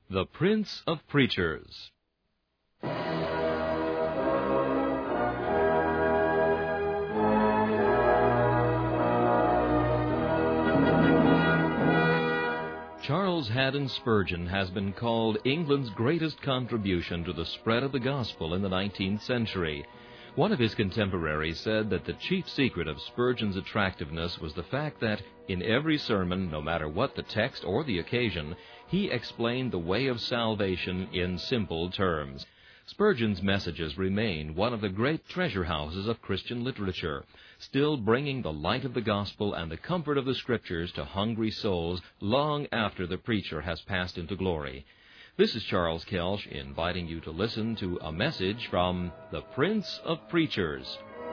The Prince of Preachers. Charles Haddon Spurgeon has been called England's greatest contribution to the spread of the gospel in the 19th century. One of his contemporaries said that the chief secret of Spurgeon's attractiveness was the fact that, in every sermon, no matter what the text or the occasion, he explained the way of salvation in simple terms. Spurgeon's messages remain one of the great treasure houses of Christian literature, still bringing the light of the gospel and the comfort of the Scriptures to hungry souls long after the preacher has passed into glory. This is Charles Kelsch inviting you to listen to a message from the Prince of Preachers.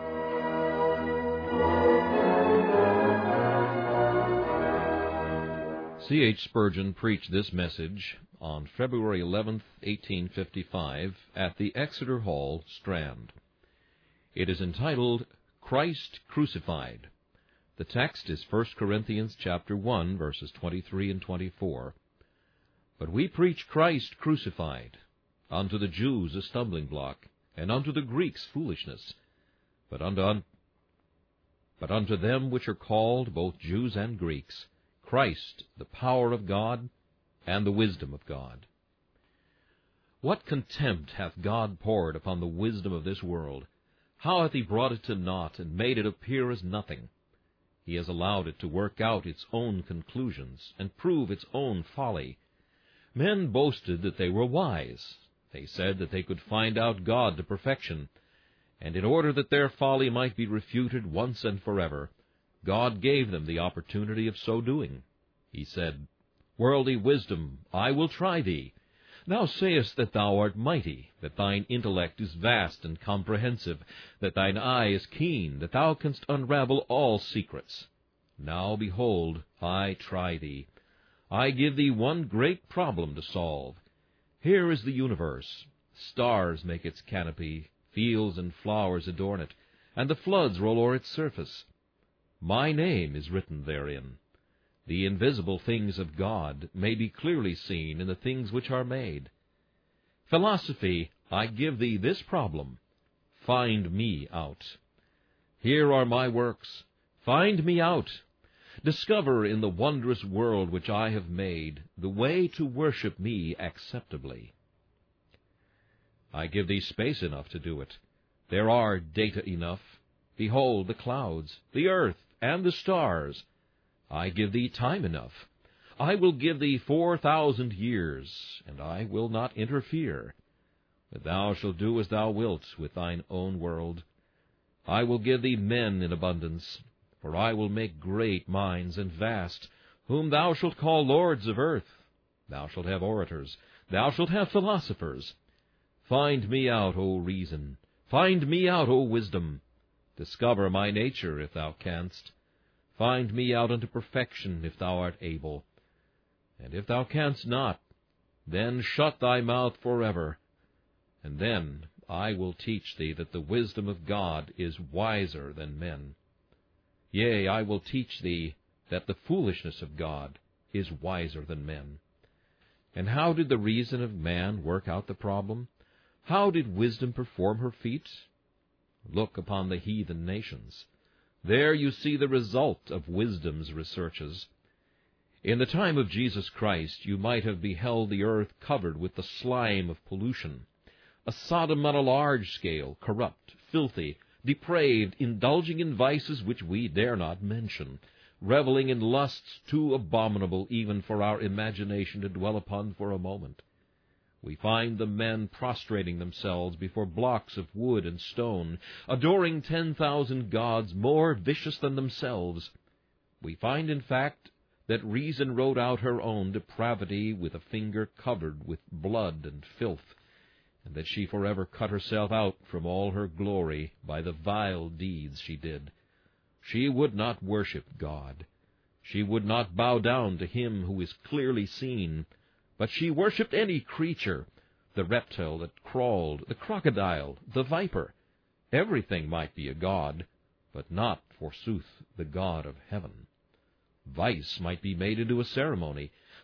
C.H. Spurgeon preached this message on February 11, 1855, at the Exeter Hall, Strand. It is entitled, Christ Crucified. The text is 1 Corinthians chapter 1, verses 23 and 24. But we preach Christ crucified, unto the Jews a stumbling block, and unto the Greeks foolishness. But unto them which are called, both Jews and Greeks, Christ, the power of God, and the wisdom of God. What contempt hath God poured upon the wisdom of this world! How hath he brought it to naught, and made it appear as nothing! He has allowed it to work out its own conclusions, and prove its own folly. Men boasted that they were wise. They said that they could find out God to perfection, and in order that their folly might be refuted once and forever, God gave them the opportunity of so doing. He said, Worldly wisdom, I will try thee. Thou sayest that thou art mighty, that thine intellect is vast and comprehensive, that thine eye is keen, that thou canst unravel all secrets. Now, behold, I try thee. I give thee one great problem to solve. Here is the universe. Stars make its canopy, fields and flowers adorn it, and the floods roll o'er its surface. My name is written therein. The invisible things of God may be clearly seen in the things which are made. Philosophy, I give thee this problem. Find me out. Here are my works. Find me out. Discover in the wondrous world which I have made the way to worship me acceptably. I give thee space enough to do it. There are data enough. Behold the clouds, the earth, and the stars. I give thee time enough. I will give thee 4,000 years, and I will not interfere. But thou shalt do as thou wilt with thine own world. I will give thee men in abundance, for I will make great minds and vast, whom thou shalt call lords of earth. Thou shalt have orators, thou shalt have philosophers. Find me out, O reason, find me out, O wisdom. Discover my nature, if thou canst. Find me out unto perfection, if thou art able. And if thou canst not, then shut thy mouth forever. And then I will teach thee that the wisdom of God is wiser than men. Yea, I will teach thee that the foolishness of God is wiser than men. And how did the reason of man work out the problem? How did wisdom perform her feat? Look upon the heathen nations. There you see the result of wisdom's researches. In the time of Jesus Christ you might have beheld the earth covered with the slime of pollution, a Sodom on a large scale, corrupt, filthy, depraved, indulging in vices which we dare not mention, reveling in lusts too abominable even for our imagination to dwell upon for a moment. We find the men prostrating themselves before blocks of wood and stone, adoring 10,000 gods more vicious than themselves. We find, in fact, that reason wrote out her own depravity with a finger covered with blood and filth, and that she forever cut herself out from all her glory by the vile deeds she did. She would not worship God. She would not bow down to him who is clearly seen, but she worshipped any creature, the reptile that crawled, the crocodile, the viper. Everything might be a god, but not, forsooth, the God of heaven. Vice might be made into a ceremony.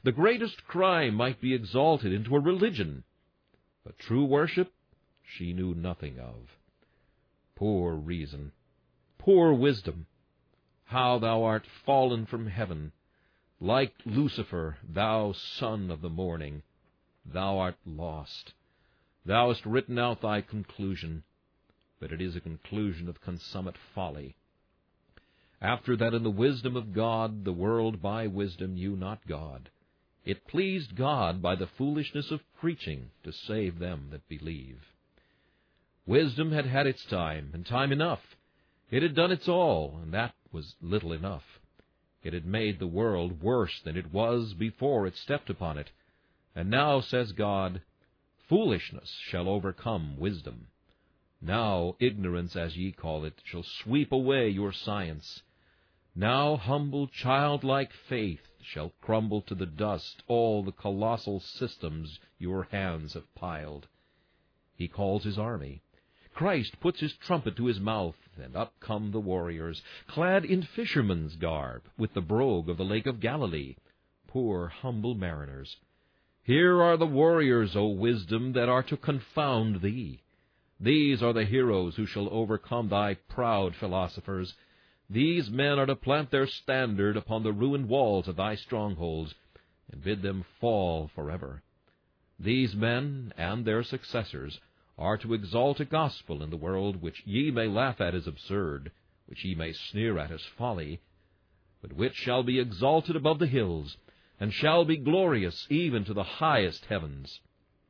The greatest crime might be exalted into a religion, but true worship she knew nothing of. Poor reason, poor wisdom, how thou art fallen from heaven! Like Lucifer, thou son of the morning, thou art lost. Thou hast written out thy conclusion, but it is a conclusion of consummate folly. After that in the wisdom of God the world by wisdom knew not God. It pleased God by the foolishness of preaching to save them that believe. Wisdom had had its time, and time enough. It had done its all, and that was little enough. It had made the world worse than it was before it stepped upon it. And now, says God, foolishness shall overcome wisdom. Now ignorance, as ye call it, shall sweep away your science. Now humble childlike faith shall crumble to the dust all the colossal systems your hands have piled. He calls his army. Christ puts his trumpet to his mouth, and up come the warriors, clad in fishermen's garb, with the brogue of the lake of Galilee. Poor humble mariners! Here are the warriors, O wisdom, that are to confound thee. These are the heroes who shall overcome thy proud philosophers. These men are to plant their standard upon the ruined walls of thy strongholds, and bid them fall forever. These men and their successors are to exalt a gospel in the world which ye may laugh at as absurd, which ye may sneer at as folly, but which shall be exalted above the hills, and shall be glorious even to the highest heavens.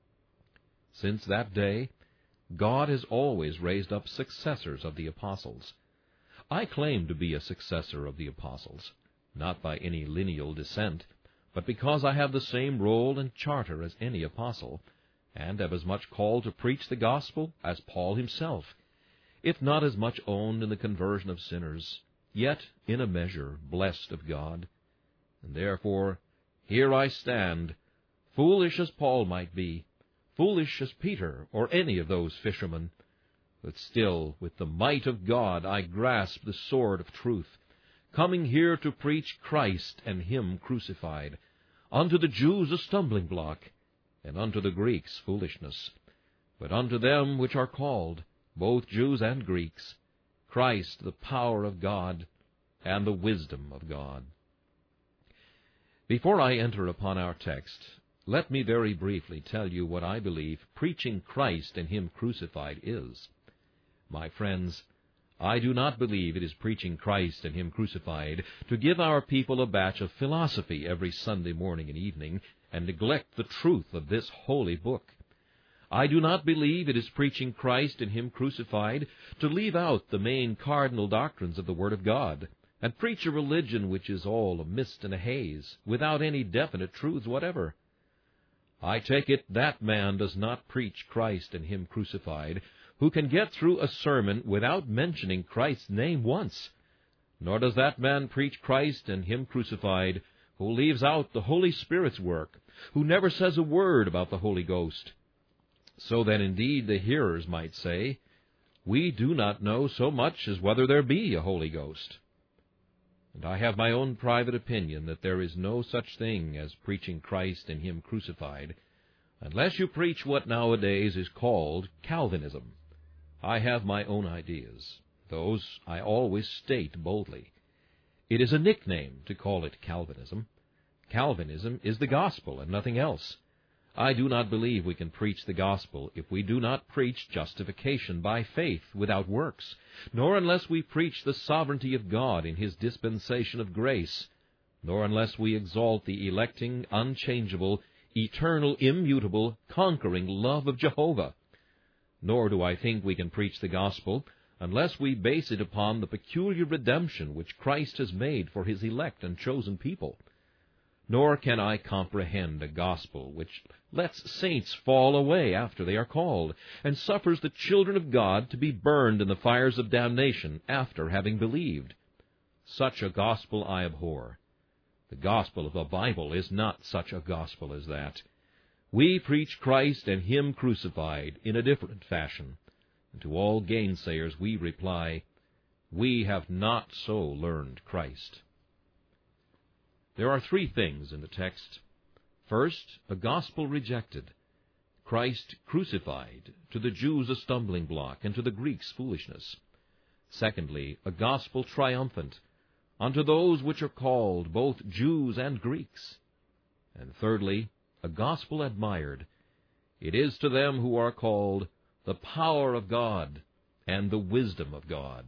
Since that day, God has always raised up successors of the apostles. I claim to be a successor of the apostles, not by any lineal descent, but because I have the same role and charter as any apostle, and am as much called to preach the gospel as Paul himself, if not as much owned in the conversion of sinners, yet in a measure blessed of God. And therefore here I stand, foolish as Paul might be, foolish as Peter or any of those fishermen, but still with the might of God I grasp the sword of truth, coming here to preach Christ and him crucified, unto the Jews a stumbling block, and unto the Greeks foolishness, but unto them which are called, both Jews and Greeks, Christ the power of God and the wisdom of God. Before I enter upon our text, let me very briefly tell you what I believe preaching Christ and him crucified is. My friends, I do not believe it is preaching Christ and him crucified to give our people a batch of philosophy every Sunday morning and evening, and neglect the truth of this holy book. I do not believe it is preaching Christ and him crucified to leave out the main cardinal doctrines of the Word of God, and preach a religion which is all a mist and a haze, without any definite truths whatever. I take it that man does not preach Christ and him crucified who can get through a sermon without mentioning Christ's name once, nor does that man preach Christ and him crucified who leaves out the Holy Spirit's work, who never says a word about the Holy Ghost. So that indeed the hearers might say, we do not know so much as whether there be a Holy Ghost. And I have my own private opinion that there is no such thing as preaching Christ and him crucified, unless you preach what nowadays is called Calvinism. I have my own ideas. Those I always state boldly. It is a nickname to call it Calvinism. Calvinism is the gospel and nothing else. I do not believe we can preach the gospel if we do not preach justification by faith without works, nor unless we preach the sovereignty of God in his dispensation of grace, nor unless we exalt the electing, unchangeable, eternal, immutable, conquering love of Jehovah. Nor do I think we can preach the gospel unless we base it upon the peculiar redemption which Christ has made for his elect and chosen people. Nor can I comprehend a gospel which lets saints fall away after they are called, and suffers the children of God to be burned in the fires of damnation after having believed. Such a gospel I abhor. The gospel of the Bible is not such a gospel as that. We preach Christ and him crucified in a different fashion, and to all gainsayers we reply, we have not so learned Christ. There are three things in the text. First, a gospel rejected, Christ crucified, to the Jews a stumbling block, and to the Greeks foolishness. Secondly, a gospel triumphant, unto those which are called, both Jews and Greeks. And thirdly, a gospel admired. It is to them who are called the power of God and the wisdom of God.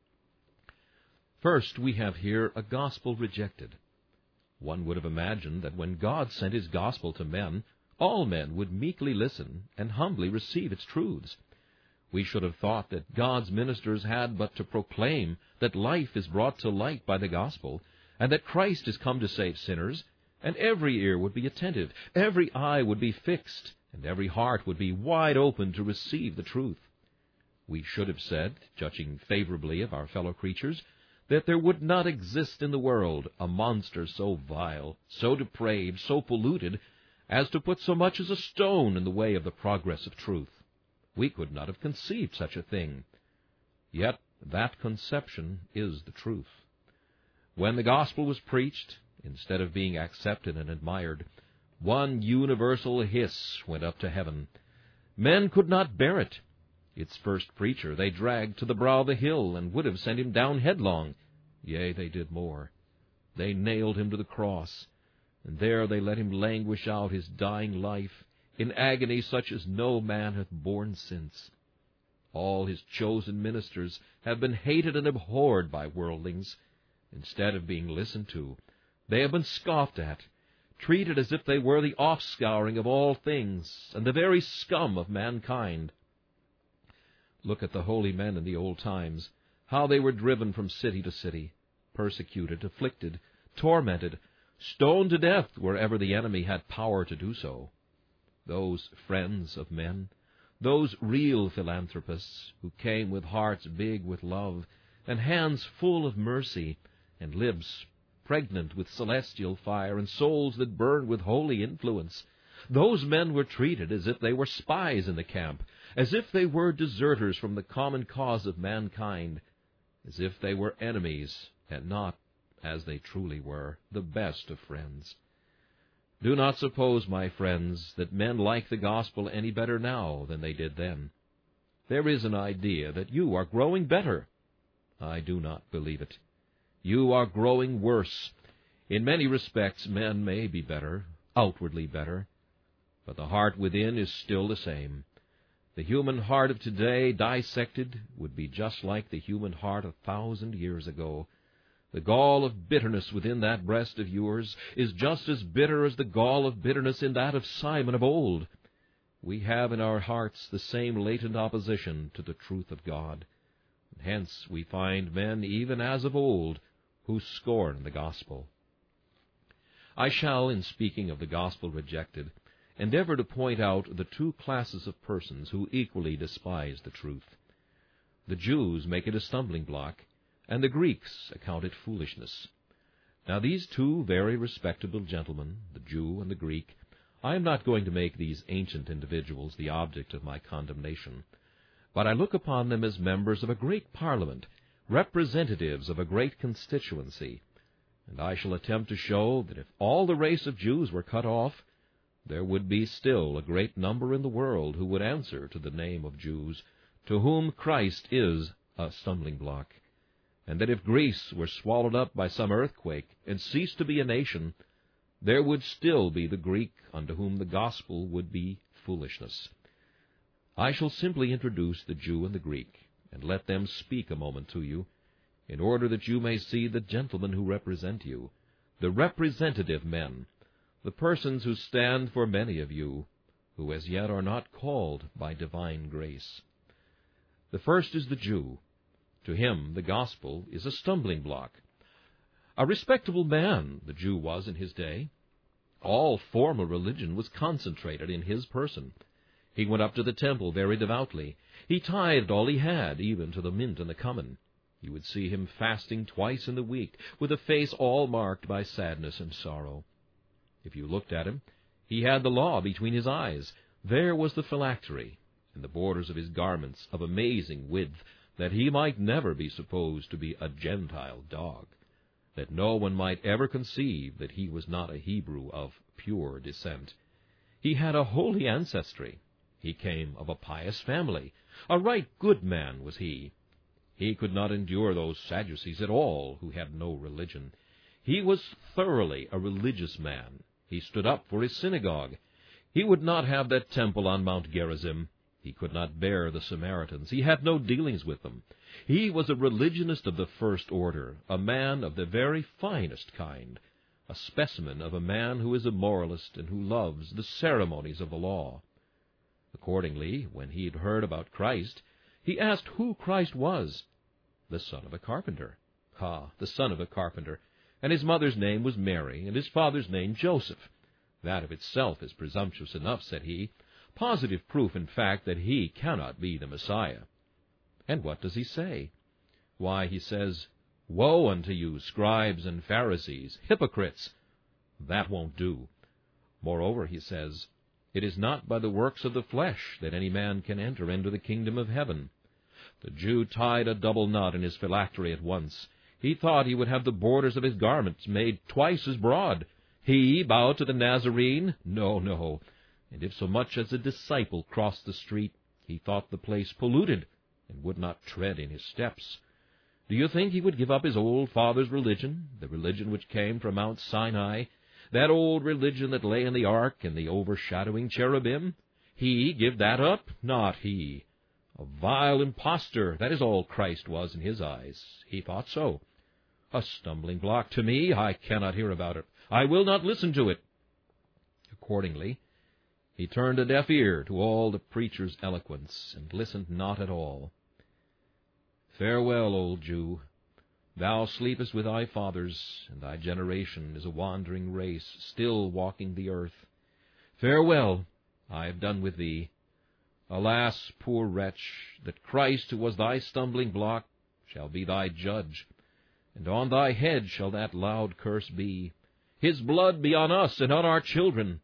First, we have here a gospel rejected. One would have imagined that when God sent his gospel to men, all men would meekly listen and humbly receive its truths. We should have thought that God's ministers had but to proclaim that life is brought to light by the gospel, and that Christ is come to save sinners, and every ear would be attentive, every eye would be fixed, and every heart would be wide open to receive the truth. We should have said, judging favorably of our fellow creatures, that there would not exist in the world a monster so vile, so depraved, so polluted, as to put so much as a stone in the way of the progress of truth. We could not have conceived such a thing. Yet that conception is the truth. When the gospel was preached, instead of being accepted and admired, one universal hiss went up to heaven. Men could not bear it. Its first preacher they dragged to the brow of the hill, and would have sent him down headlong. Yea, they did more. They nailed him to the cross, and there they let him languish out his dying life, in agony such as no man hath borne since. All his chosen ministers have been hated and abhorred by worldlings. Instead of being listened to, they have been scoffed at, treated as if they were the offscouring of all things, and the very scum of mankind. Look at the holy men in the old times, how they were driven from city to city, persecuted, afflicted, tormented, stoned to death wherever the enemy had power to do so. Those friends of men, those real philanthropists who came with hearts big with love, and hands full of mercy, and lips pregnant with celestial fire, and souls that burned with holy influence, those men were treated as if they were spies in the camp, as if they were deserters from the common cause of mankind, as if they were enemies, and not, as they truly were, the best of friends. Do not suppose, my friends, that men like the gospel any better now than they did then. There is an idea that you are growing better. I do not believe it. You are growing worse. In many respects, men may be better, outwardly better, but the heart within is still the same. The human heart of today, dissected, would be just like the human heart 1,000 years ago. The gall of bitterness within that breast of yours is just as bitter as the gall of bitterness in that of Simon of old. We have in our hearts the same latent opposition to the truth of God. And hence we find men, even as of old, who scorn the gospel. I shall, in speaking of the gospel rejected, endeavor to point out the two classes of persons who equally despise the truth. The Jews make it a stumbling block, and the Greeks account it foolishness. Now these two very respectable gentlemen, the Jew and the Greek, I am not going to make these ancient individuals the object of my condemnation, but I look upon them as members of a great parliament, representatives of a great constituency, and I shall attempt to show that if all the race of Jews were cut off, there would be still a great number in the world who would answer to the name of Jews, to whom Christ is a stumbling block, and that if Greece were swallowed up by some earthquake and ceased to be a nation, there would still be the Greek unto whom the gospel would be foolishness. I shall simply introduce the Jew and the Greek, and let them speak a moment to you, in order that you may see the gentlemen who represent you, the representative men, the persons who stand for many of you, who as yet are not called by divine grace. The first is the Jew. To him the gospel is a stumbling block. A respectable man the Jew was in his day. All formal religion was concentrated in his person. He went up to the temple very devoutly. He tithed all he had, even to the mint and the cumin. You would see him fasting twice in the week, with a face all marked by sadness and sorrow. If you looked at him, he had the law between his eyes. There was the phylactery, and the borders of his garments of amazing width, that he might never be supposed to be a Gentile dog, that no one might ever conceive that he was not a Hebrew of pure descent. He had a holy ancestry. He came of a pious family. A right good man was he. He could not endure those Sadducees at all who had no religion. He was thoroughly a religious man. He stood up for his synagogue. He would not have that temple on Mount Gerizim. He could not bear the Samaritans. He had no dealings with them. He was a religionist of the first order, a man of the very finest kind, a specimen of a man who is a moralist and who loves the ceremonies of the law. Accordingly, when he had heard about Christ, he asked who Christ was. The son of a carpenter. The son of a carpenter. And his mother's name was Mary, and his father's name Joseph. That of itself is presumptuous enough, said he. Positive proof, in fact, that he cannot be the Messiah. And what does he say? Why, he says, "Woe unto you, scribes and Pharisees, hypocrites!" That won't do. Moreover, he says, "It is not by the works of the flesh that any man can enter into the kingdom of heaven." The Jew tied a double knot in his phylactery at once. He thought he would have the borders of his garments made twice as broad. He bow to the Nazarene? No, no. And if so much as a disciple crossed the street, he thought the place polluted, and would not tread in his steps. Do you think he would give up his old father's religion, the religion which came from Mount Sinai, that old religion that lay in the ark and the overshadowing cherubim? He give that up? Not he. A vile impostor, that is all Christ was in his eyes. He thought so. A stumbling block to me, I cannot hear about it. I will not listen to it. Accordingly, he turned a deaf ear to all the preacher's eloquence, and listened not at all. Farewell, old Jew. Thou sleepest with thy fathers, and thy generation is a wandering race, still walking the earth. Farewell, I have done with thee. Alas, poor wretch, that Christ, who was thy stumbling block, shall be thy judge, and on thy head shall that loud curse be, His blood be on us and on our children.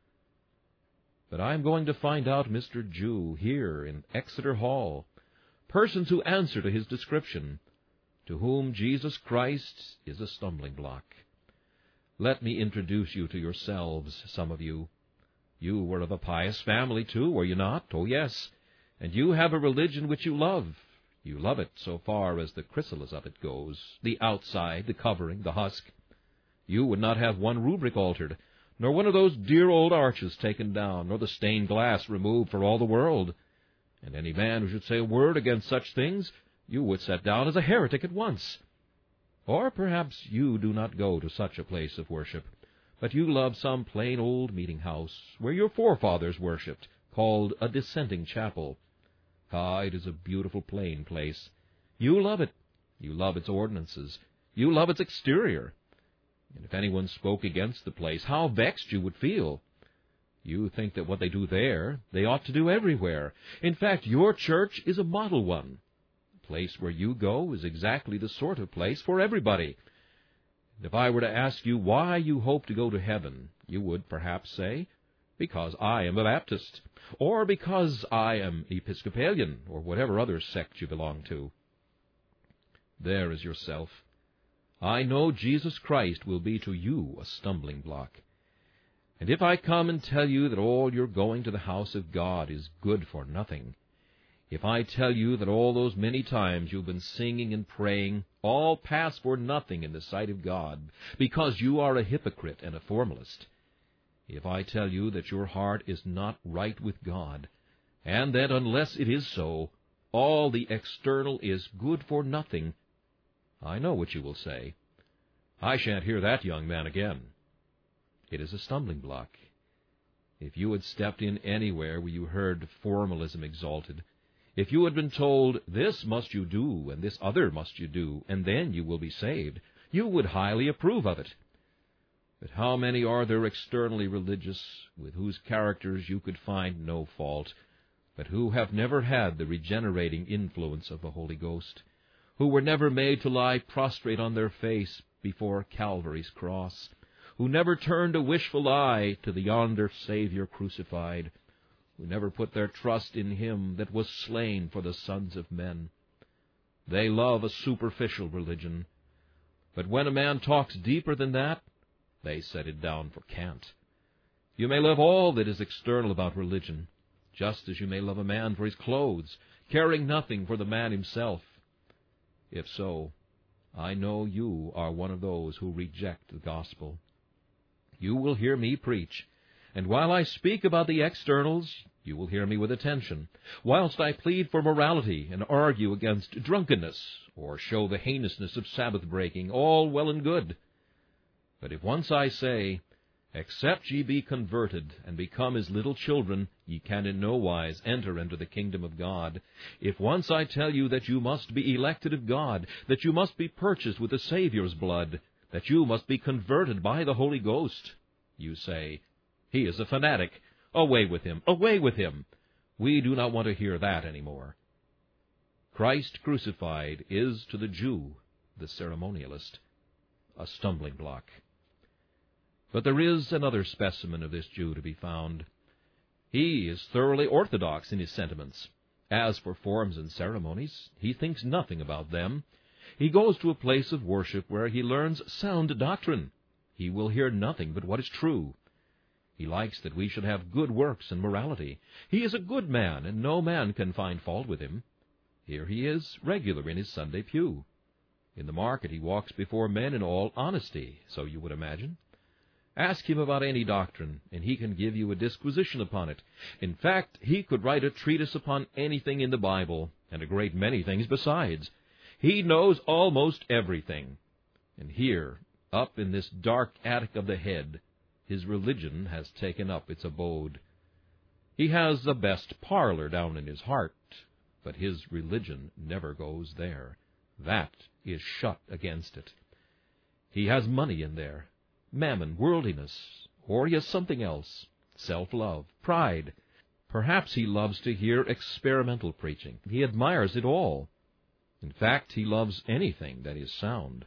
But I am going to find out Mr. Jew here in Exeter Hall, persons who answer to his description, to whom Jesus Christ is a stumbling block. Let me introduce you to yourselves, some of you. You were of a pious family, too, were you not? Oh, yes. And you have a religion which you love. You love it so far as the chrysalis of it goes, the outside, the covering, the husk. You would not have one rubric altered, nor one of those dear old arches taken down, nor the stained glass removed for all the world. And any man who should say a word against such things, you would set down as a heretic at once. Or perhaps you do not go to such a place of worship, but you love some plain old meeting-house where your forefathers worshipped, called a dissenting chapel. It is a beautiful plain place. You love it. You love its ordinances. You love its exterior. And if anyone spoke against the place, how vexed you would feel. You think that what they do there, they ought to do everywhere. In fact, your church is a model one. The place where you go is exactly the sort of place for everybody. And if I were to ask you why you hope to go to heaven, you would perhaps say, because I am a Baptist, or because I am Episcopalian, or whatever other sect you belong to. There is yourself. I know Jesus Christ will be to you a stumbling block. And if I come and tell you that all your going to the house of God is good for nothing, if I tell you that all those many times you've been singing and praying all pass for nothing in the sight of God, because you are a hypocrite and a formalist, if I tell you that your heart is not right with God, and that unless it is so, all the external is good for nothing, I know what you will say. I shan't hear that young man again. It is a stumbling block. If you had stepped in anywhere where you heard formalism exalted, if you had been told, this must you do, and this other must you do, and then you will be saved, you would highly approve of it. But how many are there externally religious, with whose characters you could find no fault, but who have never had the regenerating influence of the Holy Ghost, who were never made to lie prostrate on their face before Calvary's cross, who never turned a wishful eye to the yonder Savior crucified, who never put their trust in Him that was slain for the sons of men. They love a superficial religion, but when a man talks deeper than that, they set it down for cant. You may love all that is external about religion, just as you may love a man for his clothes, caring nothing for the man himself. If so, I know you are one of those who reject the gospel. You will hear me preach, and while I speak about the externals, you will hear me with attention, whilst I plead for morality and argue against drunkenness, or show the heinousness of Sabbath-breaking, all well and good. But if once I say, Except ye be converted, and become as little children, ye can in no wise enter into the kingdom of God. If once I tell you that you must be elected of God, that you must be purchased with the Savior's blood, that you must be converted by the Holy Ghost, you say, He is a fanatic. Away with him! Away with him! We do not want to hear that any more. Christ crucified is to the Jew, the ceremonialist, a stumbling block. But there is another specimen of this Jew to be found. He is thoroughly orthodox in his sentiments. As for forms and ceremonies, he thinks nothing about them. He goes to a place of worship where he learns sound doctrine. He will hear nothing but what is true. He likes that we should have good works and morality. He is a good man, and no man can find fault with him. Here he is, regular in his Sunday pew. In the market he walks before men in all honesty, so you would imagine. Ask him about any doctrine, and he can give you a disquisition upon it. In fact, he could write a treatise upon anything in the Bible, and a great many things besides. He knows almost everything. And here, up in this dark attic of the head, his religion has taken up its abode. He has the best parlor down in his heart, but his religion never goes there. That is shut against it. He has money in there, mammon, worldliness, or he has something else, self-love, pride. Perhaps he loves to hear experimental preaching. He admires it all. In fact, he loves anything that is sound.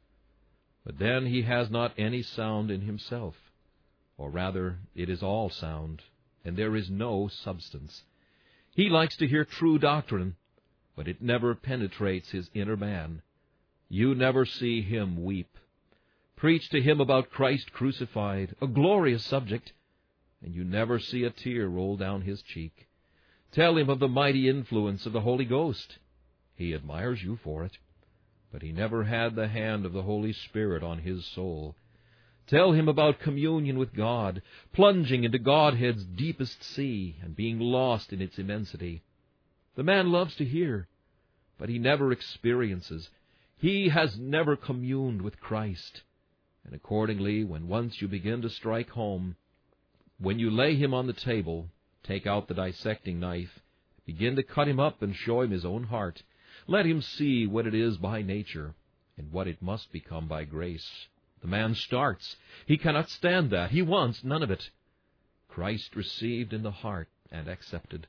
But then he has not any sound in himself, or rather, it is all sound, and there is no substance. He likes to hear true doctrine, but it never penetrates his inner man. You never see him weep. Preach to him about Christ crucified, a glorious subject, and you never see a tear roll down his cheek. Tell him of the mighty influence of the Holy Ghost. He admires you for it, but he never had the hand of the Holy Spirit on his soul. Tell him about communion with God, plunging into Godhead's deepest sea and being lost in its immensity. The man loves to hear, but he never experiences. He has never communed with Christ. And accordingly, when once you begin to strike home, when you lay him on the table, take out the dissecting knife, begin to cut him up and show him his own heart, let him see what it is by nature and what it must become by grace. The man starts. He cannot stand that. He wants none of it. Christ received in the heart and accepted.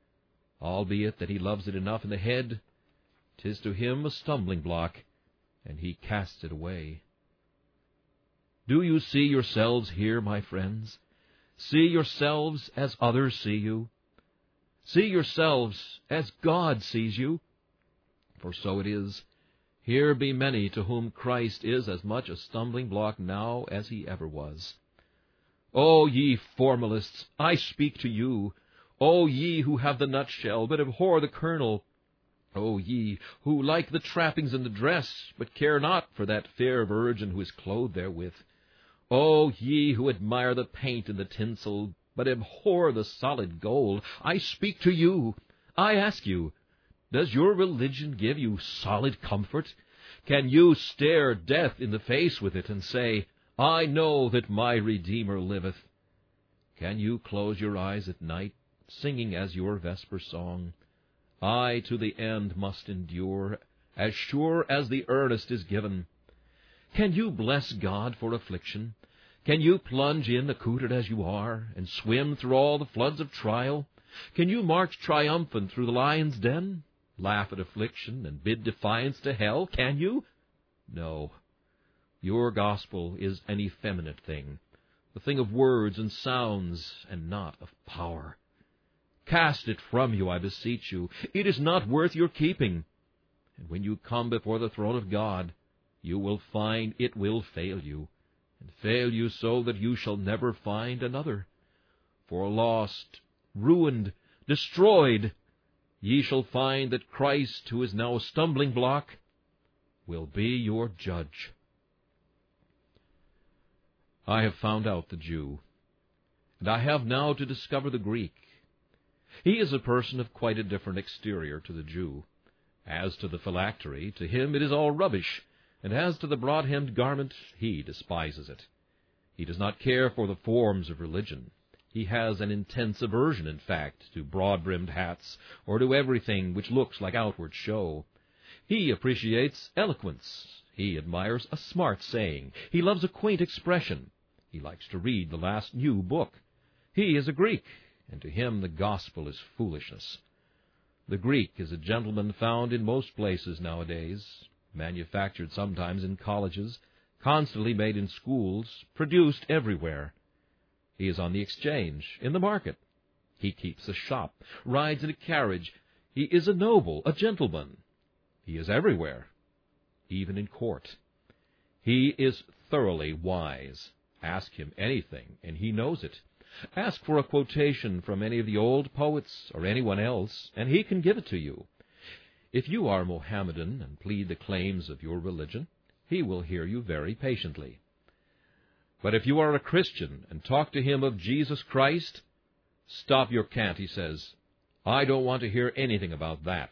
Albeit that he loves it enough in the head, 'tis to him a stumbling block, and he casts it away. Do you see yourselves here, my friends? See yourselves as others see you. See yourselves as God sees you. For so it is. Here be many to whom Christ is as much a stumbling block now as he ever was. O ye formalists, I speak to you. O ye who have the nutshell, but abhor the kernel. O ye who like the trappings and the dress, but care not for that fair virgin who is clothed therewith. O ye who admire the paint and the tinsel, but abhor the solid gold, I speak to you. I ask you, does your religion give you solid comfort? Can you stare death in the face with it and say, I know that my Redeemer liveth? Can you close your eyes at night, singing as your vesper song, I to the end must endure, as sure as the earnest is given? Can you bless God for affliction? Can you plunge in accoutred as you are, and swim through all the floods of trial? Can you march triumphant through the lion's den? Laugh at affliction and bid defiance to hell? Can you? No. Your gospel is an effeminate thing, a thing of words and sounds, and not of power. Cast it from you, I beseech you. It is not worth your keeping. And when you come before the throne of God, you will find it will fail you, and fail you so that you shall never find another. for lost, ruined, destroyed, ye shall find that Christ, who is now a stumbling block, will be your judge. I have found out the Jew, and I have now to discover the Greek. He is a person of quite a different exterior to the Jew. As to the phylactery, to him it is all rubbish, and as to the broad-hemmed garment, he despises it. He does not care for the forms of religion. He has an intense aversion, in fact, to broad-brimmed hats, or to everything which looks like outward show. He appreciates eloquence. He admires a smart saying. He loves a quaint expression. He likes to read the last new book. He is a Greek, and to him the gospel is foolishness. The Greek is a gentleman found in most places nowadays, manufactured sometimes in colleges, constantly made in schools, produced everywhere. He is on the exchange, in the market. He keeps a shop, rides in a carriage. He is a noble, a gentleman. He is everywhere, even in court. He is thoroughly wise. Ask him anything, and he knows it. Ask for a quotation from any of the old poets or anyone else, and he can give it to you. If you are Mohammedan and plead the claims of your religion, he will hear you very patiently. But if you are a Christian and talk to him of Jesus Christ, stop your cant, he says. I don't want to hear anything about that.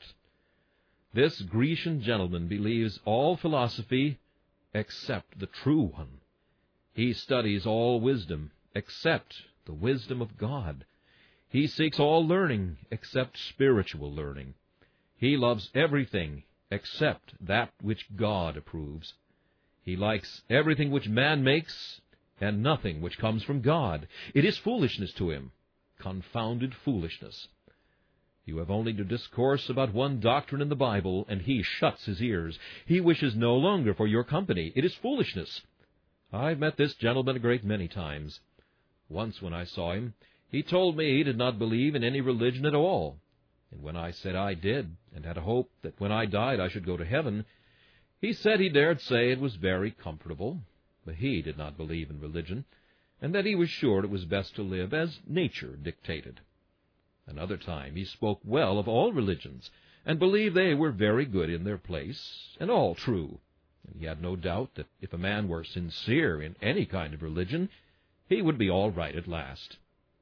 This Grecian gentleman believes all philosophy except the true one. He studies all wisdom except the wisdom of God. He seeks all learning except spiritual learning. He loves everything except that which God approves. He likes everything which man makes and nothing which comes from God. It is foolishness to him, confounded foolishness. You have only to discourse about one doctrine in the Bible, and he shuts his ears. He wishes no longer for your company. It is foolishness. I've met this gentleman a great many times. Once when I saw him, he told me he did not believe in any religion at all. And when I said I did, and had a hope that when I died I should go to heaven, he said he dared say it was very comfortable, but he did not believe in religion, and that he was sure it was best to live as nature dictated. Another time he spoke well of all religions, and believed they were very good in their place, and all true. And he had no doubt that if a man were sincere in any kind of religion, he would be all right at last.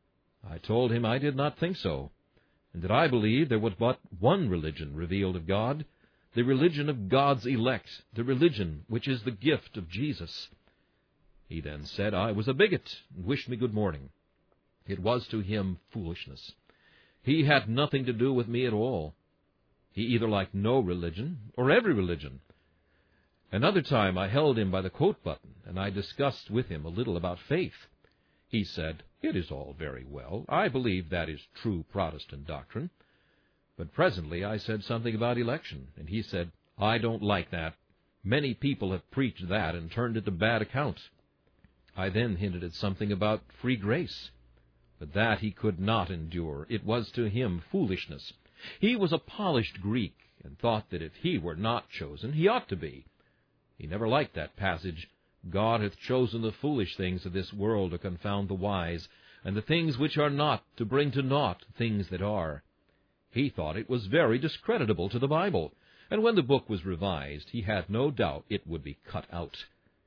I told him I did not think so, and that I believed there was but one religion revealed of God, the religion of God's elect, the religion which is the gift of Jesus. He then said I was a bigot, and wished me good morning. It was to him foolishness. He had nothing to do with me at all. He either liked no religion or every religion. Another time I held him by the coat button, and I discussed with him a little about faith. He said, "It is all very well. I believe that is true Protestant doctrine." But presently I said something about election, and he said, "I don't like that. Many people have preached that and turned it to bad account." I then hinted at something about free grace. But that he could not endure. It was to him foolishness. He was a polished Greek, and thought that if he were not chosen, he ought to be. He never liked that passage, "God hath chosen the foolish things of this world to confound the wise, and the things which are not to bring to naught things that are." He thought it was very discreditable to the Bible, and when the book was revised, he had no doubt it would be cut out.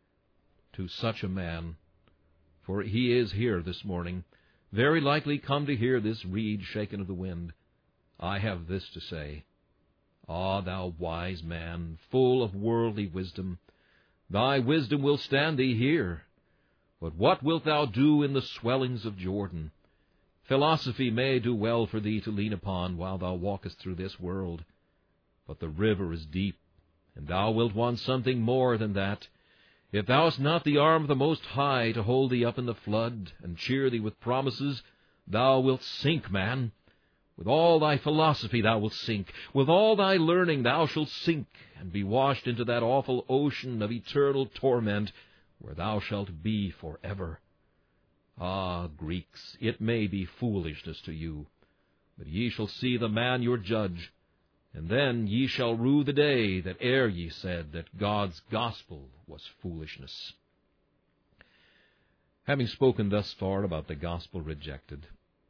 To such a man, for he is here this morning, very likely come to hear this reed shaken of the wind, I have this to say. Ah, thou wise man, full of worldly wisdom, thy wisdom will stand thee here. But what wilt thou do in the swellings of Jordan? Philosophy may do well for thee to lean upon while thou walkest through this world. But the river is deep, and thou wilt want something more than that. If thou hast not the arm of the Most High to hold thee up in the flood, and cheer thee with promises, thou wilt sink, man. With all thy philosophy thou wilt sink. With all thy learning thou shalt sink, and be washed into that awful ocean of eternal torment, where thou shalt be forever. Ah, Greeks, it may be foolishness to you, but ye shall see the man your judge, and then ye shall rue the day that ere ye said that God's gospel was foolishness. Having spoken thus far about the gospel rejected,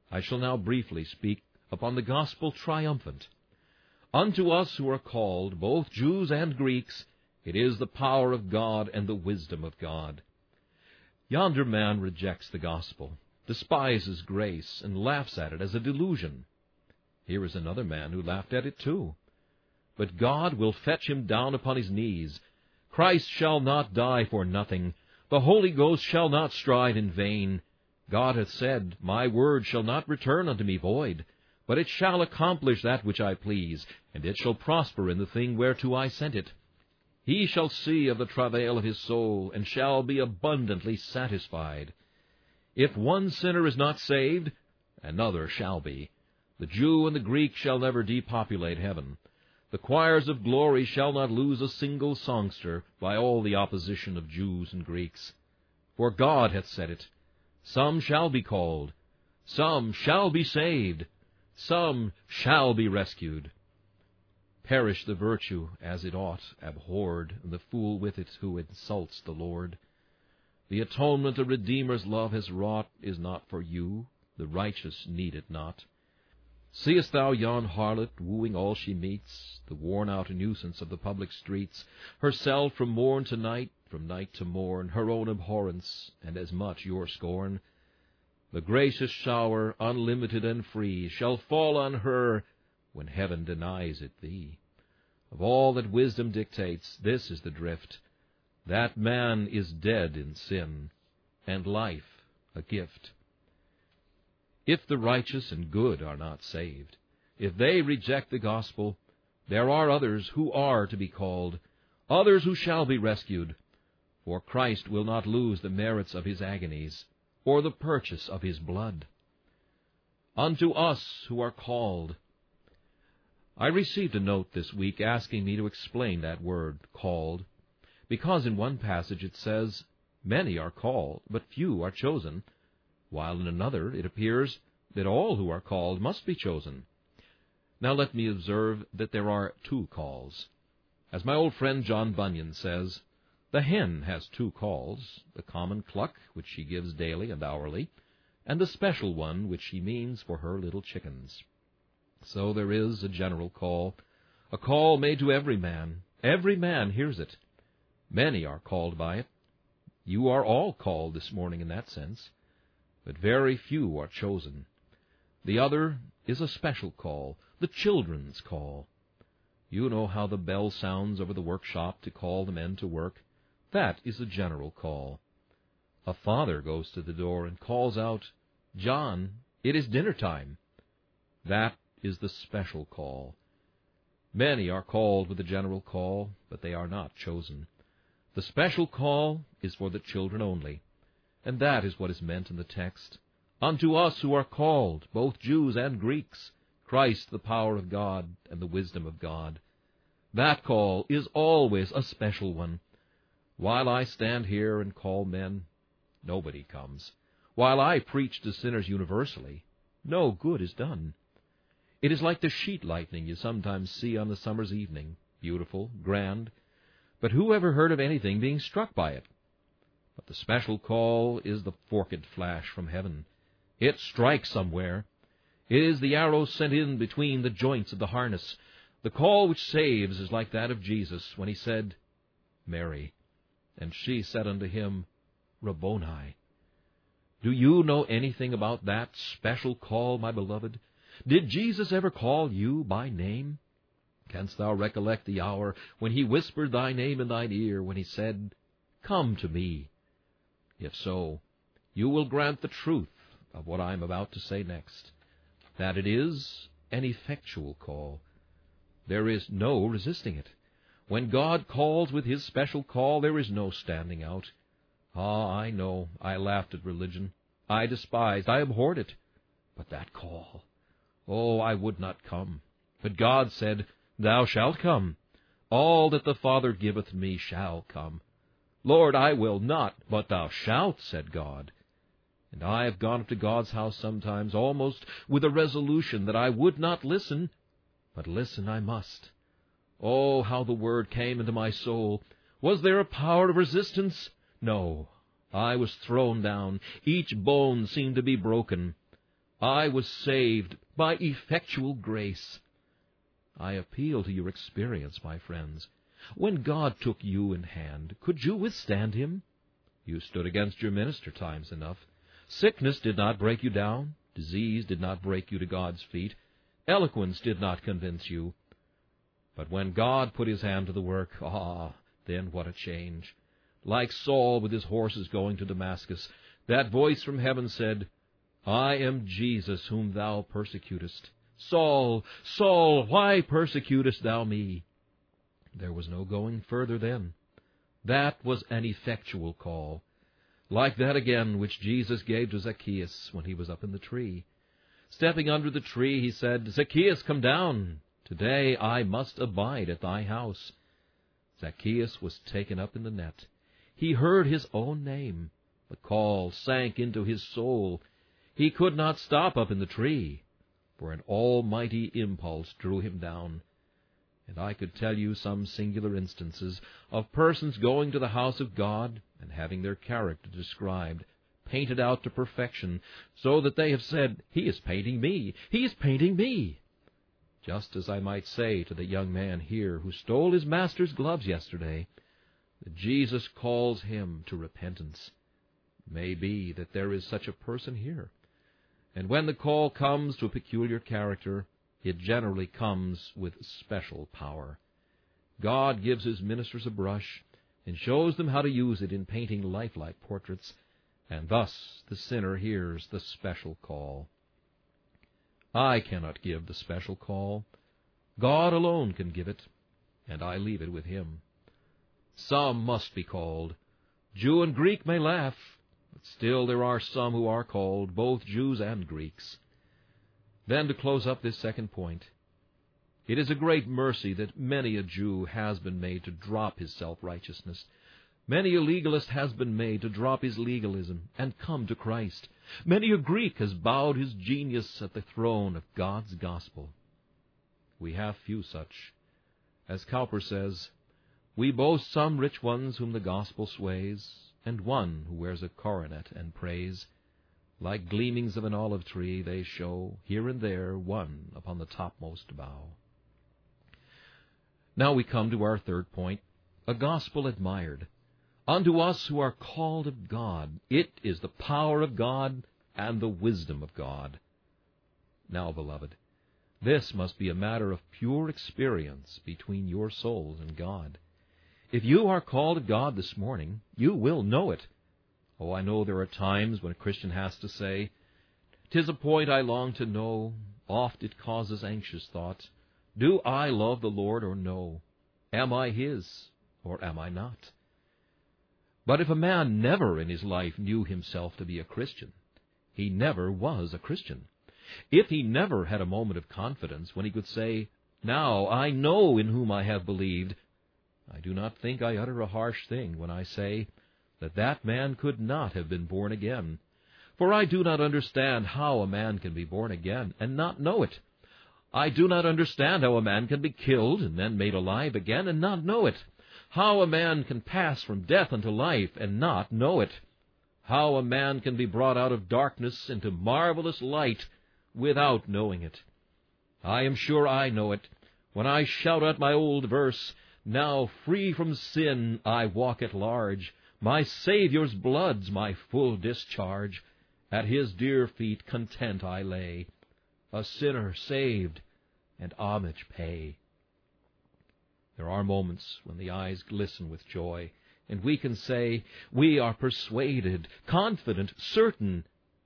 I shall now briefly speak upon the gospel triumphant. Unto us who are called, both Jews and Greeks, it is the power of God and the wisdom of God. Yonder man rejects the gospel, despises grace, and laughs at it as a delusion. Here is another man who laughed at it too. But God will fetch him down upon his knees. Christ shall not die for nothing. The Holy Ghost shall not strive in vain. God hath said, My word shall not return unto me void, but it shall accomplish that which I please, and it shall prosper in the thing whereto I sent it. He shall see of the travail of his soul, and shall be abundantly satisfied. If one sinner is not saved, another shall be. The Jew and the Greek shall never depopulate heaven. The choirs of glory shall not lose a single songster by all the opposition of Jews and Greeks. For God hath said it, Some shall be called, some shall be saved, some shall be rescued. Perish the virtue as it ought, abhorred, and the fool with it who insults the Lord. The atonement a Redeemer's love has wrought is not for you, the righteous need it not. Seest thou yon harlot wooing all she meets, the worn-out nuisance of the public streets, herself from morn to night, from night to morn, her own abhorrence, and as much your scorn? The gracious shower, unlimited and free, shall fall on her when heaven denies it thee. Of all that wisdom dictates, this is the drift, that man is dead in sin, and life a gift. If the righteous and good are not saved, if they reject the gospel, there are others who are to be called, others who shall be rescued, for Christ will not lose the merits of his agonies, or the purchase of his blood. Unto us who are called. I received a note this week asking me to explain that word, called, because in one passage it says, Many are called, but few are chosen, while in another it appears that all who are called must be chosen. Now let me observe that there are two calls. As my old friend John Bunyan says, the hen has two calls, the common cluck, which she gives daily and hourly, and the special one which she means for her little chickens. So there is a general call, a call made to every man. Every man hears it. Many are called by it. You are all called this morning in that sense, but very few are chosen. The other is a special call, the children's call. You know how the bell sounds over the workshop to call the men to work. That is a general call. A father goes to the door and calls out, John, it is dinner time. That is the special call. Many are called with the general call, but they are not chosen. The special call is for the children only, and that is what is meant in the text. Unto us who are called, both Jews and Greeks, Christ the power of God and the wisdom of God. That call is always a special one. While I stand here and call men, nobody comes. While I preach to sinners universally, no good is done. It is like the sheet lightning you sometimes see on a summer's evening, beautiful, grand, but who ever heard of anything being struck by it? But the special call is the forked flash from heaven. It strikes somewhere. It is the arrow sent in between the joints of the harness. The call which saves is like that of Jesus when he said, Mary, and she said unto him, Rabboni. Do you know anything about that special call, my beloved? Did Jesus ever call you by name? Canst thou recollect the hour when he whispered thy name in thine ear, when he said, Come to me? If so, you will grant the truth of what I am about to say next, that it is an effectual call. There is no resisting it. When God calls with his special call, there is no standing out. Ah, I know, I laughed at religion. I despised, I abhorred it. But that call, oh, I would not come. But God said, Thou shalt come. All that the Father giveth me shall come. Lord, I will not, but thou shalt, said God. And I have gone up to God's house sometimes, almost with a resolution that I would not listen, but listen I must. Oh, how the word came into my soul! Was there a power of resistance? No. I was thrown down. Each bone seemed to be broken. I was saved by effectual grace. I appeal to your experience, my friends. When God took you in hand, could you withstand him? You stood against your minister times enough. Sickness did not break you down. Disease did not break you to God's feet. Eloquence did not convince you. But when God put his hand to the work, then what a change. Like Saul with his horses going to Damascus, that voice from heaven said, I am Jesus whom thou persecutest. Saul, Saul, why persecutest thou me? There was no going further then. That was an effectual call, like that again which Jesus gave to Zacchaeus when he was up in the tree. Stepping under the tree, he said, Zacchaeus, come down. Today I must abide at thy house. Zacchaeus was taken up in the net. He heard his own name. The call sank into his soul. He could not stop up in the tree, for an almighty impulse drew him down. And I could tell you some singular instances of persons going to the house of God and having their character described, painted out to perfection, so that they have said, he is painting me, he is painting me. Just as I might say to the young man here who stole his master's gloves yesterday, that Jesus calls him to repentance. May be that there is such a person here. And when the call comes to a peculiar character, it generally comes with special power. God gives his ministers a brush and shows them how to use it in painting lifelike portraits, and thus the sinner hears the special call. I cannot give the special call. God alone can give it, and I leave it with him. Some must be called. Jew and Greek may laugh, but still there are some who are called, both Jews and Greeks. Then, to close up this second point, it is a great mercy that many a Jew has been made to drop his self-righteousness. Many a legalist has been made to drop his legalism and come to Christ. Many a Greek has bowed his genius at the throne of God's gospel. We have few such. As Cowper says, we boast some rich ones whom the gospel sways, and one who wears a coronet and praise. Like gleamings of an olive tree, they show, here and there, one upon the topmost bough. Now we come to our third point, a gospel admired. Unto us who are called of God, it is the power of God and the wisdom of God. Now, beloved, this must be a matter of pure experience between your souls and God. If you are called of God this morning, you will know it. Oh, I know there are times when a Christian has to say, "'Tis a point I long to know, oft it causes anxious thought. Do I love the Lord or no? Am I his or am I not?" But if a man never in his life knew himself to be a Christian, he never was a Christian. If he never had a moment of confidence when he could say, "Now I know in whom I have believed," I do not think I utter a harsh thing when I say that that man could not have been born again. For I do not understand how a man can be born again and not know it. I do not understand how a man can be killed and then made alive again and not know it. How a man can pass from death unto life and not know it. How a man can be brought out of darkness into marvelous light without knowing it. I am sure I know it when I shout out my old verse, "Now free from sin I walk at large, my Saviour's blood's my full discharge. At his dear feet content I lay, a sinner saved, and homage pay." There are moments when the eyes glisten with joy, and we can say, we are persuaded, confident, certain.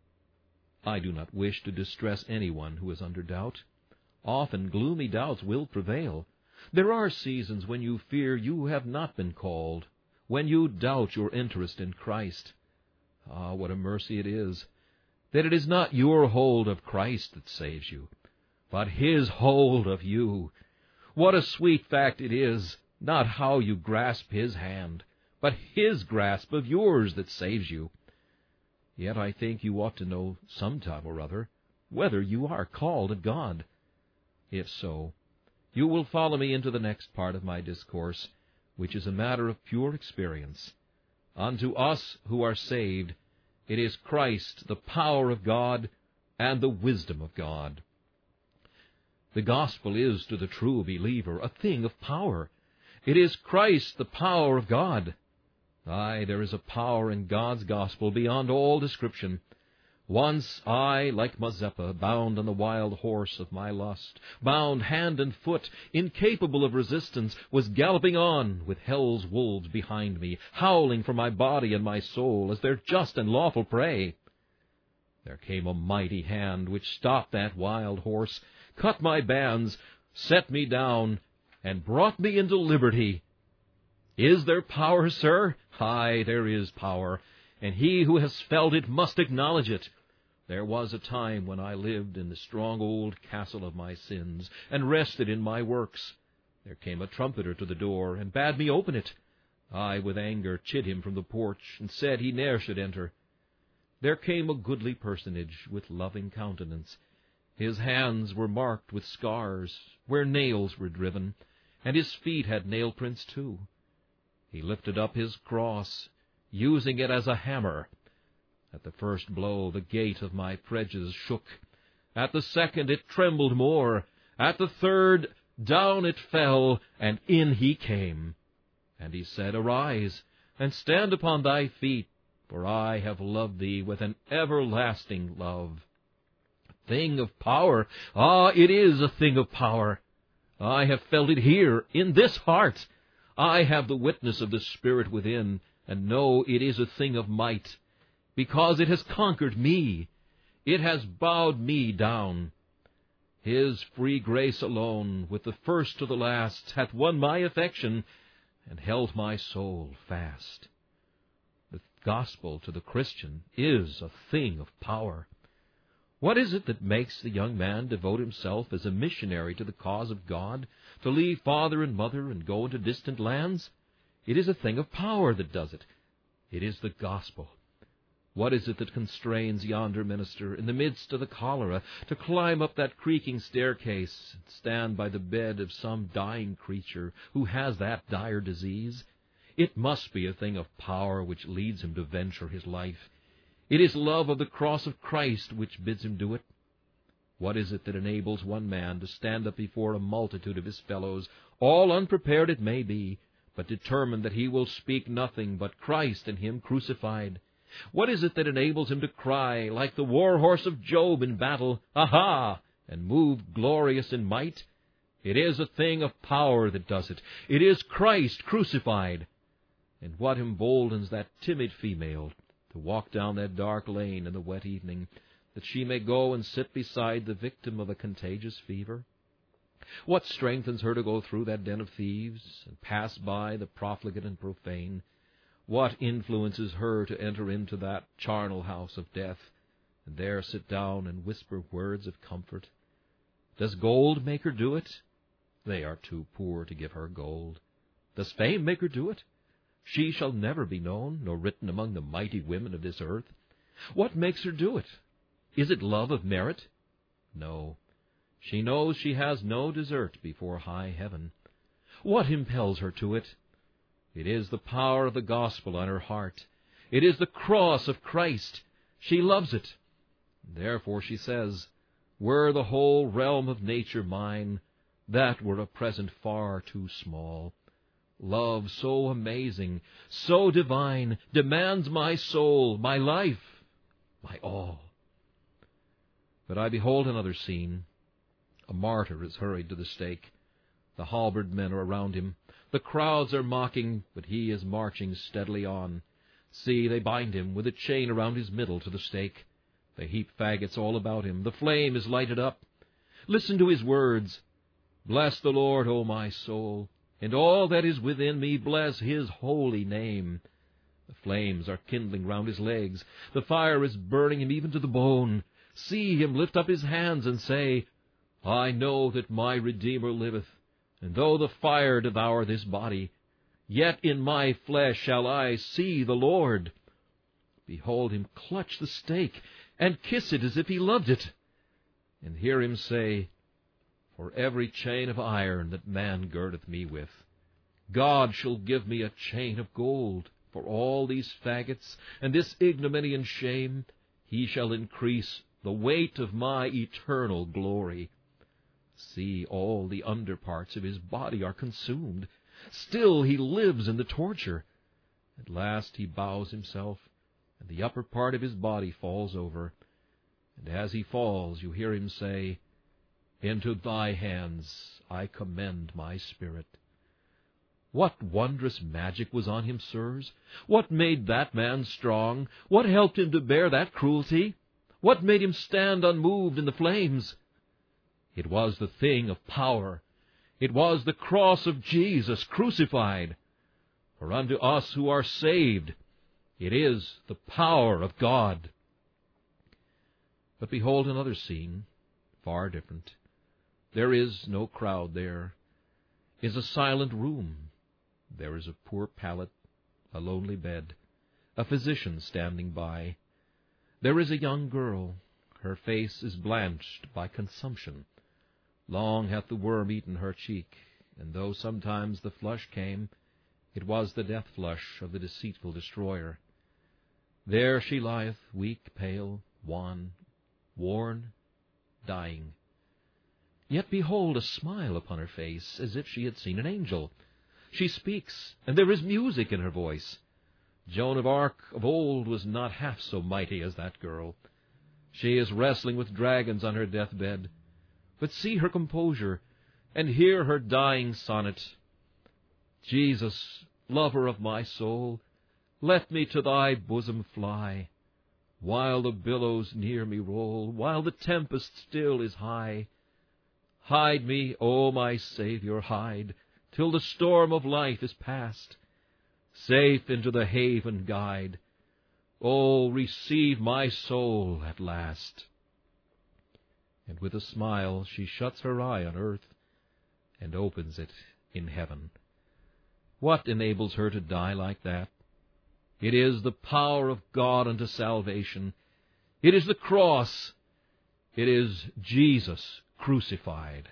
I do not wish to distress anyone who is under doubt. Often gloomy doubts will prevail. There are seasons when you fear you have not been called, when you doubt your interest in Christ. Ah, what a mercy it is that it is not your hold of Christ that saves you, but his hold of you. What a sweet fact it is, not how you grasp his hand, but his grasp of yours that saves you. Yet I think you ought to know sometime or other whether you are called of God. If so, you will follow me into the next part of my discourse, which is a matter of pure experience. Unto us who are saved, it is Christ, the power of God, and the wisdom of God. The gospel is to the true believer a thing of power. It is Christ, the power of God. Aye, there is a power in God's gospel beyond all description. Once I, like Mazeppa, bound on the wild horse of my lust, bound hand and foot, incapable of resistance, was galloping on with hell's wolves behind me, howling for my body and my soul as their just and lawful prey. There came a mighty hand which stopped that wild horse, cut my bands, set me down, and brought me into liberty. Is there power, sir? Aye, there is power, and he who has felt it must acknowledge it. There was a time when I lived in the strong old castle of my sins, and rested in my works. There came a trumpeter to the door, and bade me open it. I, with anger, chid him from the porch, and said he ne'er should enter. There came a goodly personage with loving countenance. His hands were marked with scars, where nails were driven, and his feet had nail prints too. He lifted up his cross, using it as a hammer. At the first blow the gate of my prejudice shook. At the second it trembled more. At the third down it fell, and in he came. And he said, Arise, and stand upon thy feet, for I have loved thee with an everlasting love. A thing of power! Ah, it is a thing of power! I have felt it here, in this heart. I have the witness of the Spirit within, and know it is a thing of might, because it has conquered me. It has bowed me down. His free grace alone, with the first to the last, hath won my affection, and held my soul fast. The gospel to the Christian is a thing of power. What is it that makes the young man devote himself as a missionary to the cause of God, to leave father and mother and go into distant lands? It is a thing of power that does it. It is the gospel. What is it that constrains yonder minister, in the midst of the cholera, to climb up that creaking staircase and stand by the bed of some dying creature who has that dire disease? It must be a thing of power which leads him to venture his life. It is love of the cross of Christ which bids him do it. What is it that enables one man to stand up before a multitude of his fellows, all unprepared it may be, but determined that he will speak nothing but Christ and Him crucified? What is it that enables him to cry, like the war horse of Job in battle, Aha! and move glorious in might? It is a thing of power that does it. It is Christ crucified. And what emboldens that timid female to walk down that dark lane in the wet evening, that she may go and sit beside the victim of a contagious fever? What strengthens her to go through that den of thieves and pass by the profligate and profane? What influences her to enter into that charnel house of death, and there sit down and whisper words of comfort? Does gold make her do it? They are too poor to give her gold. Does fame make her do it? She shall never be known, nor written among the mighty women of this earth. What makes her do it? Is it love of merit? No. She knows she has no desert before high heaven. What impels her to it? It is the power of the gospel on her heart. It is the cross of Christ. She loves it. Therefore she says, Were the whole realm of nature mine, that were a present far too small. Love so amazing, so divine, demands my soul, my life, my all. But I behold another scene. A martyr is hurried to the stake. The halberd men are around him. The crowds are mocking, but he is marching steadily on. See, they bind him with a chain around his middle to the stake. They heap faggots all about him. The flame is lighted up. Listen to his words. Bless the Lord, O my soul, and all that is within me, bless His holy name. The flames are kindling round his legs. The fire is burning him even to the bone. See him lift up his hands and say, I know that my Redeemer liveth, and though the fire devour this body, yet in my flesh shall I see the Lord. Behold him clutch the stake, and kiss it as if he loved it, and hear him say, For every chain of iron that man girdeth me with, God shall give me a chain of gold. For all these faggots, and this ignominy and shame, He shall increase the weight of my eternal glory. See, all the under parts of his body are consumed. Still he lives in the torture. At last he bows himself, and the upper part of his body falls over. And as he falls, you hear him say, "Into thy hands I commend my spirit." What wondrous magic was on him, sirs? What made that man strong? What helped him to bear that cruelty? What made him stand unmoved in the flames? It was the thing of power. It was the cross of Jesus crucified. For unto us who are saved, it is the power of God. But behold another scene, far different. There is no crowd there. It is a silent room. There is a poor pallet, a lonely bed, a physician standing by. There is a young girl. Her face is blanched by consumption. Long hath the worm eaten her cheek, and though sometimes the flush came, it was the death flush of the deceitful destroyer. There she lieth, weak, pale, wan, worn, dying. Yet behold a smile upon her face, as if she had seen an angel. She speaks, and there is music in her voice. Joan of Arc of old was not half so mighty as that girl. She is wrestling with dragons on her deathbed. But see her composure, and hear her dying sonnet. Jesus, lover of my soul, let me to thy bosom fly, while the billows near me roll, while the tempest still is high. Hide me, O my Saviour, hide, till the storm of life is past. Safe into the haven guide. O, receive my soul at last. And with a smile she shuts her eye on earth and opens it in heaven. What enables her to die like that? It is the power of God unto salvation. It is the cross. It is Jesus crucified.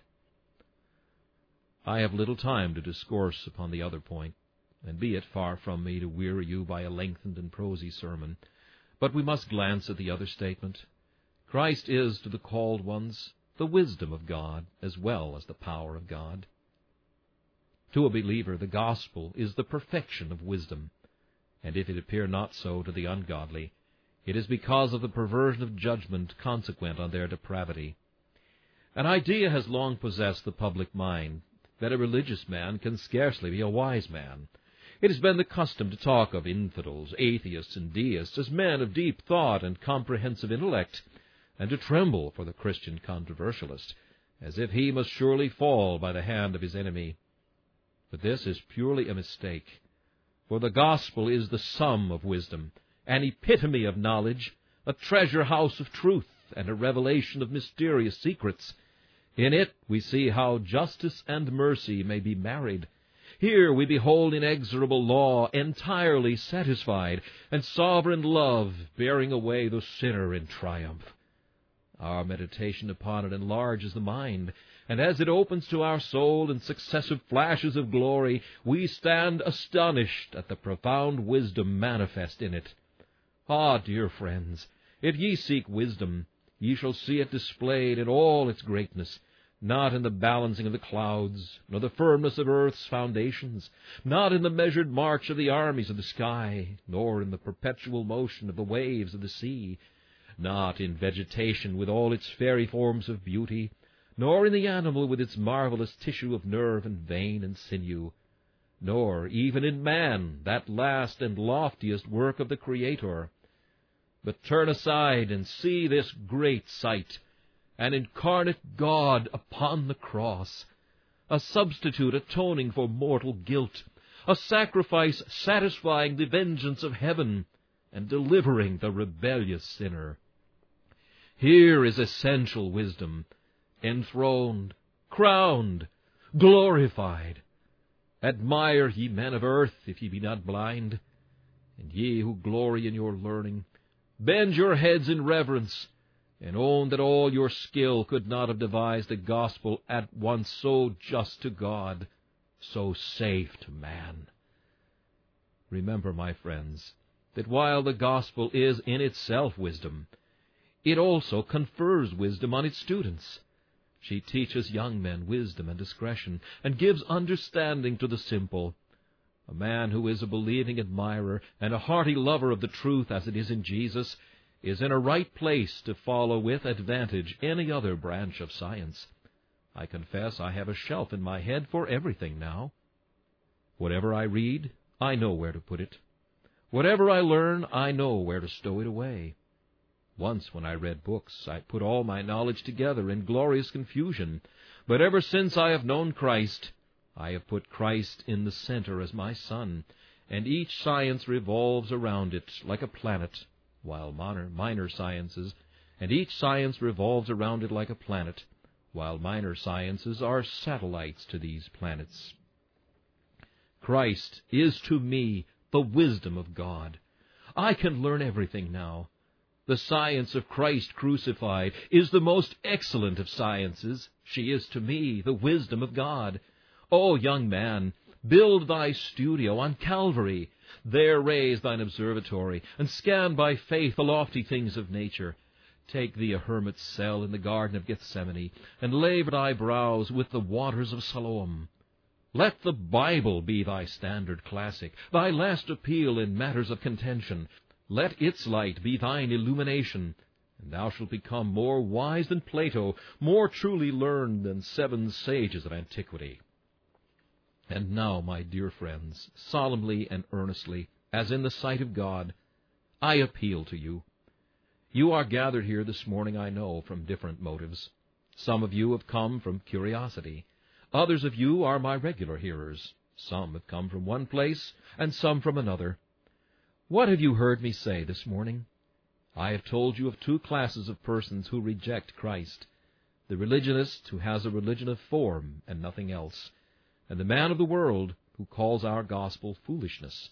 I have little time to discourse upon the other point, and be it far from me to weary you by a lengthened and prosy sermon, but we must glance at the other statement. Christ is to the called ones the wisdom of God as well as the power of God. To a believer, the gospel is the perfection of wisdom, and if it appear not so to the ungodly, it is because of the perversion of judgment consequent on their depravity. An idea has long possessed the public mind that a religious man can scarcely be a wise man. It has been the custom to talk of infidels, atheists, and deists as men of deep thought and comprehensive intellect, and to tremble for the Christian controversialist, as if he must surely fall by the hand of his enemy. But this is purely a mistake, for the gospel is the sum of wisdom, an epitome of knowledge, a treasure house of truth, and a revelation of mysterious secrets. In it we see how justice and mercy may be married. Here we behold inexorable law entirely satisfied, and sovereign love bearing away the sinner in triumph. Our meditation upon it enlarges the mind, and as it opens to our soul in successive flashes of glory, we stand astonished at the profound wisdom manifest in it. Ah, dear friends, if ye seek wisdom, ye shall see it displayed in all its greatness, not in the balancing of the clouds, nor the firmness of earth's foundations, not in the measured march of the armies of the sky, nor in the perpetual motion of the waves of the sea, not in vegetation with all its fairy forms of beauty, nor in the animal with its marvelous tissue of nerve and vein and sinew, nor even in man, that last and loftiest work of the Creator. But turn aside and see this great sight, an incarnate God upon the cross, a substitute atoning for mortal guilt, a sacrifice satisfying the vengeance of heaven and delivering the rebellious sinner. Here is essential wisdom, enthroned, crowned, glorified. Admire, ye men of earth, if ye be not blind, and ye who glory in your learning, bend your heads in reverence, and own that all your skill could not have devised a gospel at once so just to God, so safe to man. Remember, my friends, that while the gospel is in itself wisdom, It also confers wisdom on its students. She teaches young men wisdom and discretion, and gives understanding to the simple. A man who is a believing admirer and a hearty lover of the truth as it is in Jesus is in a right place to follow with advantage any other branch of science. I confess I have a shelf in my head for everything now. Whatever I read, I know where to put it. Whatever I learn, I know where to stow it away. Once when I read books, I put all my knowledge together in glorious confusion. But ever since I have known Christ, I have put Christ in the center as my sun, and each science revolves around it like a planet, while minor sciences, and each science revolves around it like a planet, while minor sciences are satellites to these planets. Christ is to me the wisdom of God. I can learn everything now. The science of Christ crucified is the most excellent of sciences. She is to me the wisdom of God. O young man, build thy studio on Calvary. There raise thine observatory, and scan by faith the lofty things of nature. Take thee a hermit's cell in the garden of Gethsemane, and lave thy brows with the waters of Siloam. Let the Bible be thy standard classic, thy last appeal in matters of contention. Let its light be thine illumination, and thou shalt become more wise than Plato, more truly learned than 7 sages of antiquity. And now, my dear friends, solemnly and earnestly, as in the sight of God, I appeal to you. You are gathered here this morning, I know, from different motives. Some of you have come from curiosity. Others of you are my regular hearers. Some have come from one place, and some from another. What have you heard me say this morning? I have told you of 2 classes of persons who reject Christ: the religionist who has a religion of form and nothing else, and the man of the world who calls our gospel foolishness.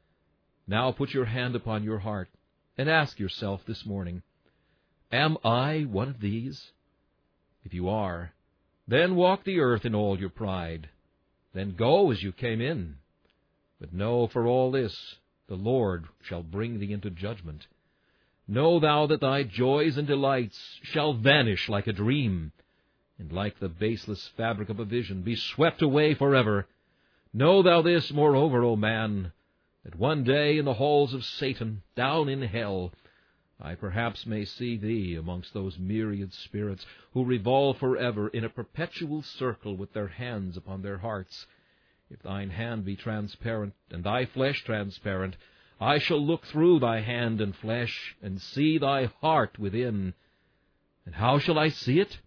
Now put your hand upon your heart and ask yourself this morning, am I one of these? If you are, then walk the earth in all your pride. Then go as you came in. But know for all this, the Lord shall bring thee into judgment. Know thou that thy joys and delights shall vanish like a dream, and like the baseless fabric of a vision be swept away forever. Know thou this, moreover, O man, that one day in the halls of Satan, down in hell, I perhaps may see thee amongst those myriad spirits who revolve forever in a perpetual circle with their hands upon their hearts. If thine hand be transparent, and thy flesh transparent, I shall look through thy hand and flesh, and see thy heart within. And how shall I see it?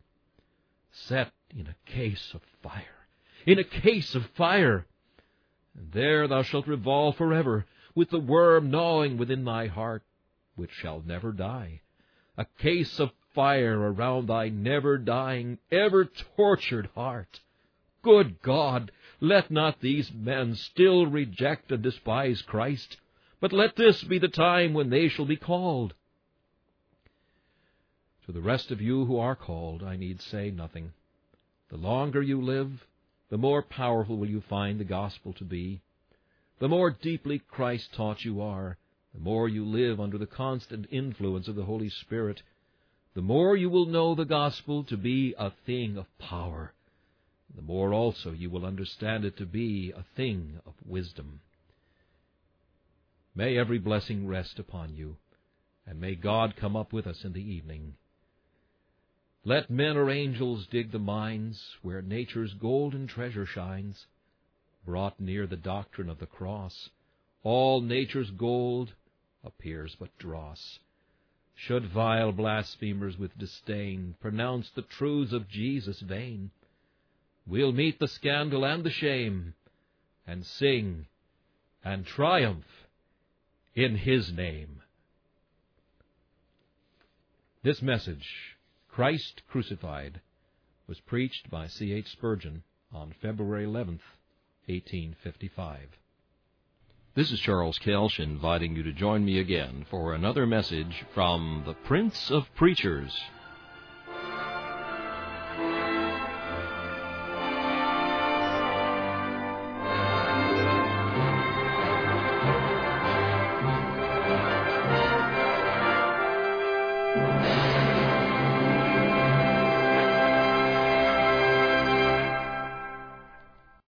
Set in a case of fire. In a case of fire. And there thou shalt revolve forever, with the worm gnawing within thy heart, which shall never die. A case of fire around thy never-dying, ever-tortured heart. Good God, let not these men still reject and despise Christ, but let this be the time when they shall be called. To the rest of you who are called, I need say nothing. The longer you live, the more powerful will you find the gospel to be. The more deeply Christ taught you are, the more you live under the constant influence of the Holy Spirit, the more you will know the gospel to be a thing of power. The more also you will understand it to be a thing of wisdom. May every blessing rest upon you, and may God come up with us in the evening. Let men or angels dig the mines where nature's golden treasure shines. Brought near the doctrine of the cross, all nature's gold appears but dross. Should vile blasphemers with disdain pronounce the truths of Jesus vain, we'll meet the scandal and the shame, and sing and triumph in His name. This message, Christ Crucified, was preached by C.H. Spurgeon on February 11th, 1855. This is Charles Kelsch inviting you to join me again for another message from the Prince of Preachers,